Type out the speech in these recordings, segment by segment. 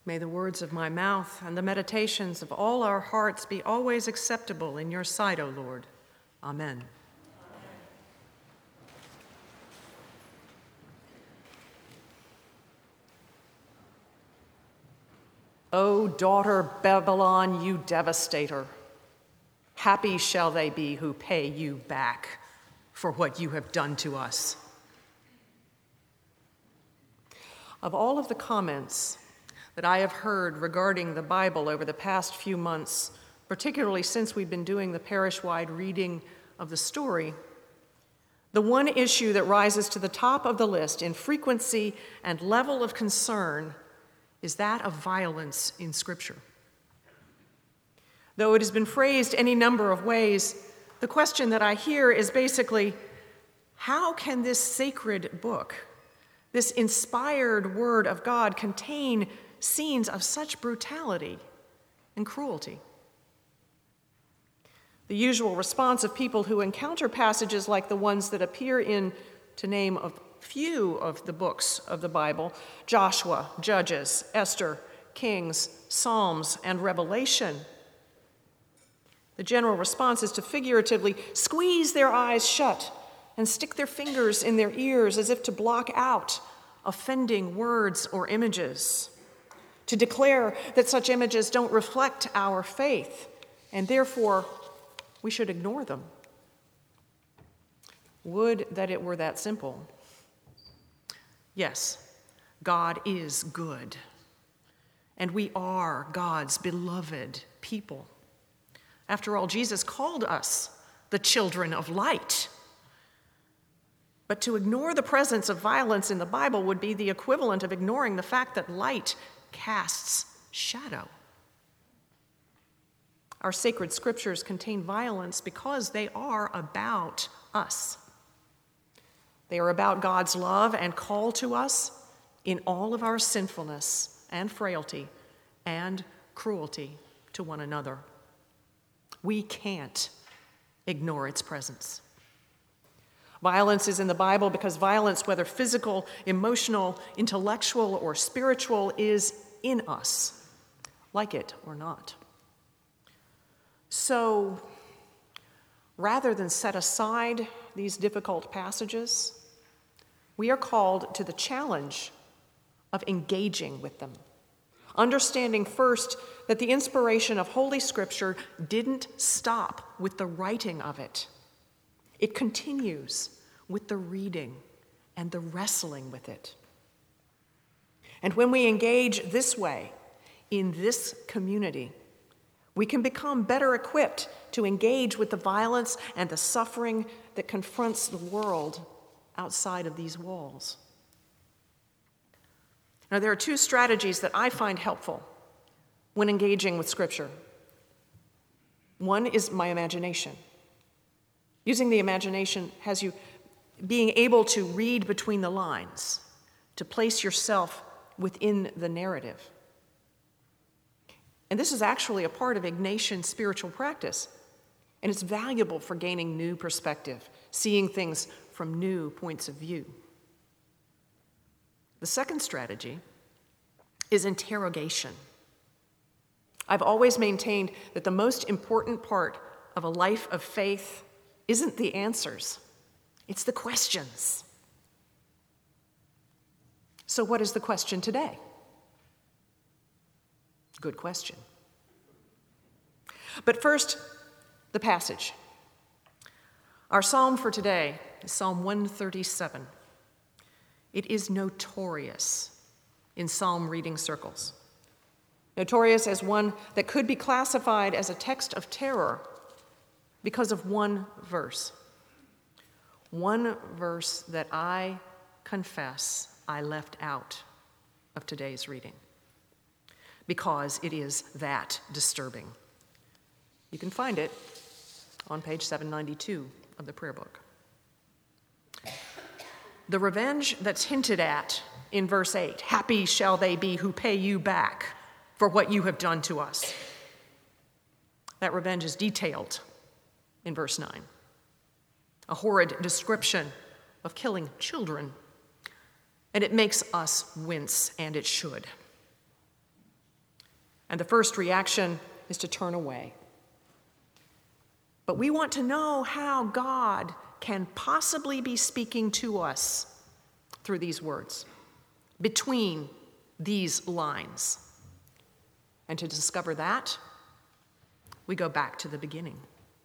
May the words of my mouth and the meditations of all our hearts be always acceptable in your sight, O Lord. Amen. O daughter Babylon, you devastator, happy shall they be who pay you back for what you have done to us. Of all of the comments that I have heard regarding the Bible over the past few months, particularly since we've been doing the parish-wide reading of the story, the one issue that rises to the top of the list in frequency and level of concern is that of violence in Scripture. Though it has been phrased any number of ways, the question that I hear is basically, how can this sacred book, this inspired word of God, contain scenes of such brutality and cruelty? The usual response of people who encounter passages like the ones that appear in, to name a few of the books of the Bible, Joshua, Judges, Esther, Kings, Psalms, and Revelation, the general response is to figuratively squeeze their eyes shut and stick their fingers in their ears as if to block out offending words or images, to declare that such images don't reflect our faith, and therefore we should ignore them. Would that it were that simple. Yes, God is good, and we are God's beloved people. After all, Jesus called us the children of light. But to ignore the presence of violence in the Bible would be the equivalent of ignoring the fact that light casts shadow. Our sacred scriptures contain violence because they are about us. They are about God's love and call to us in all of our sinfulness and frailty and cruelty to one another. We can't ignore its presence. Violence is in the Bible because violence, whether physical, emotional, intellectual, or spiritual, is in us, like it or not. So, rather than set aside these difficult passages, we are called to the challenge of engaging with them, understanding first that the inspiration of Holy Scripture didn't stop with the writing of it. It continues with the reading and the wrestling with it. And when we engage this way, in this community, we can become better equipped to engage with the violence and the suffering that confronts the world outside of these walls. Now, there are two strategies that I find helpful when engaging with Scripture. One is my imagination. Using the imagination has you being able to read between the lines, to place yourself within the narrative. And this is actually a part of Ignatian spiritual practice, and it's valuable for gaining new perspective, seeing things from new points of view. The second strategy is interrogation. I've always maintained that the most important part of a life of faith isn't the answers, it's the questions. So what is the question today? Good question. But first, the passage. Our psalm for today is Psalm 137. It is notorious in psalm reading circles. Notorious as one that could be classified as a text of terror because of one verse. One verse that I confess I left out of today's reading because it is that disturbing. You can find it on page 792 of the prayer book. The revenge that's hinted at in verse 8, happy shall they be who pay you back for what you have done to us. That revenge is detailed in verse 9. A horrid description of killing children, and it makes us wince, and it should. And the first reaction is to turn away. But we want to know how God can possibly be speaking to us through these words, between these lines. And to discover that, we go back to the beginning.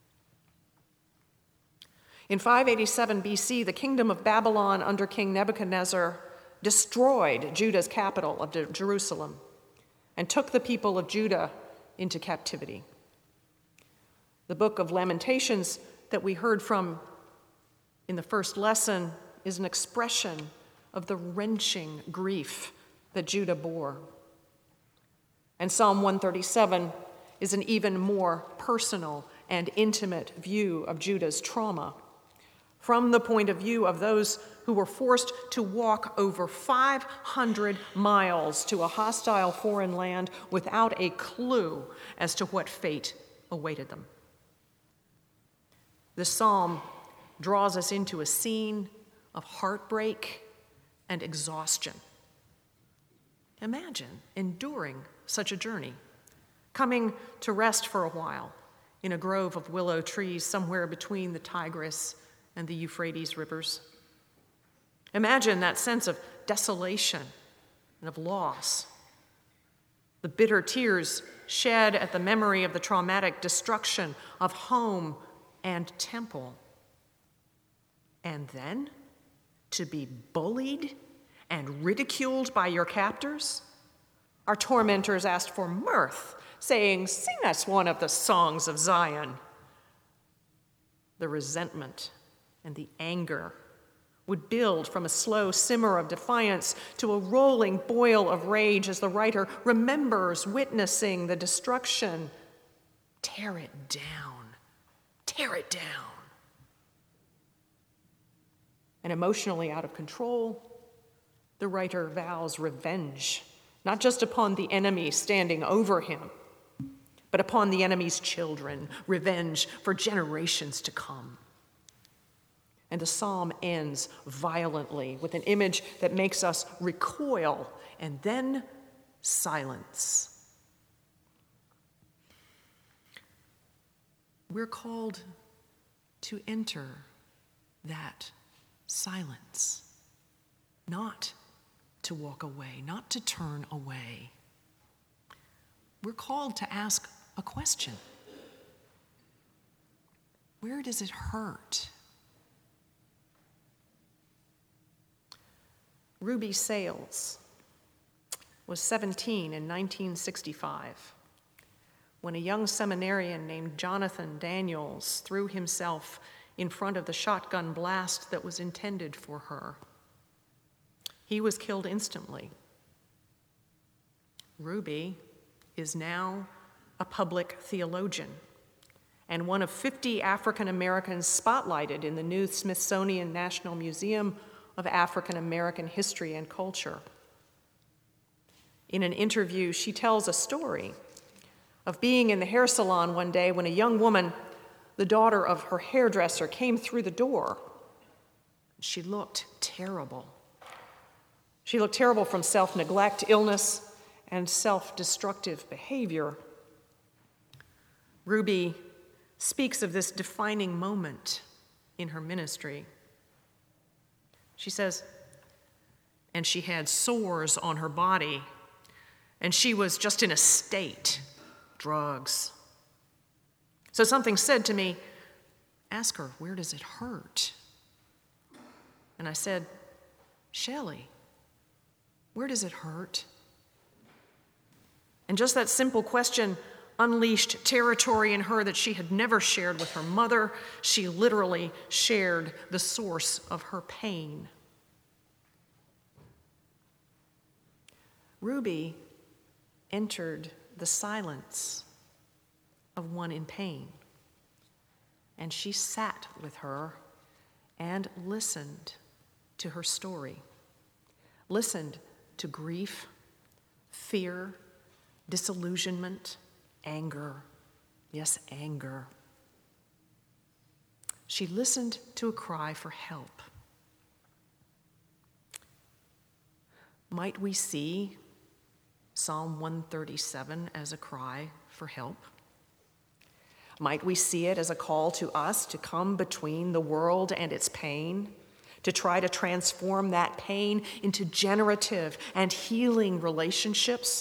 In 587 BC, the kingdom of Babylon under King Nebuchadnezzar destroyed Judah's capital of Jerusalem and took the people of Judah into captivity. The book of Lamentations that we heard from in the first lesson is an expression of the wrenching grief that Judah bore. And Psalm 137 is an even more personal and intimate view of Judah's trauma from the point of view of those who were forced to walk over 500 miles to a hostile foreign land without a clue as to what fate awaited them. This psalm draws us into a scene of heartbreak and exhaustion. Imagine enduring such a journey, coming to rest for a while in a grove of willow trees somewhere between the Tigris and the Euphrates rivers. Imagine that sense of desolation and of loss, the bitter tears shed at the memory of the traumatic destruction of home and temple. And then to be bullied and ridiculed by your captors? Our tormentors asked for mirth, saying, "Sing us one of the songs of Zion." The resentment and the anger would build from a slow simmer of defiance to a rolling boil of rage as the writer remembers witnessing the destruction. Tear it down. Tear it down. And emotionally out of control, the writer vows revenge, not just upon the enemy standing over him, but upon the enemy's children, revenge for generations to come. And the psalm ends violently with an image that makes us recoil and then silence. We're called to enter that silence, not to walk away, not to turn away. We're called to ask a question. Where does it hurt? Ruby Sales was 17 in 1965 when a young seminarian named Jonathan Daniels threw himself in front of the shotgun blast that was intended for her. He was killed instantly. Ruby is now a public theologian and one of 50 African Americans spotlighted in the new Smithsonian National Museum of African American History and Culture. In an interview, she tells a story of being in the hair salon one day when a young woman, the daughter of her hairdresser, came through the door. She looked terrible. She looked terrible from self-neglect, illness, and self-destructive behavior. Ruby speaks of this defining moment in her ministry. She says, and she had sores on her body, and she was just in a state, drugs. So something said to me, ask her, where does it hurt? And I said, Shelley, where does it hurt? And just that simple question unleashed territory in her that she had never shared with her mother. She literally shared the source of her pain. Ruby entered the silence of one in pain, and she sat with her and listened to her story, listened to grief, fear, disillusionment, anger, yes, anger. She listened to a cry for help. Might we see Psalm 137 as a cry for help? Might we see it as a call to us to come between the world and its pain, to try to transform that pain into generative and healing relationships,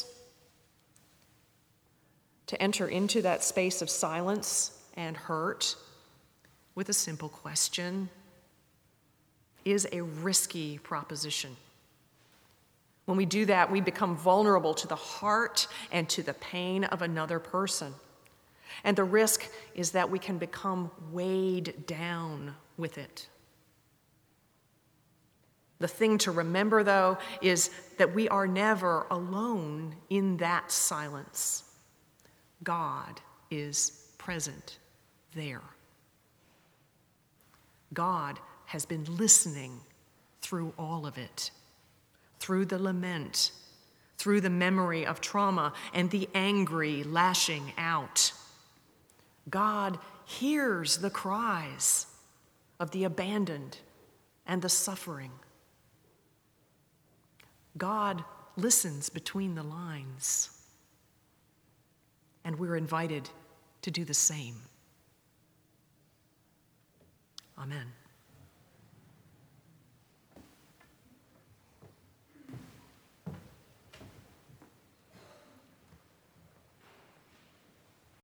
to enter into that space of silence and hurt with a simple question is a risky proposition. When we do that, we become vulnerable to the heart and to the pain of another person. And the risk is that we can become weighed down with it. The thing to remember, though, is that we are never alone in that silence. God is present there. God has been listening through all of it, through the lament, through the memory of trauma and the angry lashing out. God hears the cries of the abandoned and the suffering. God listens between the lines, and we're invited to do the same. Amen.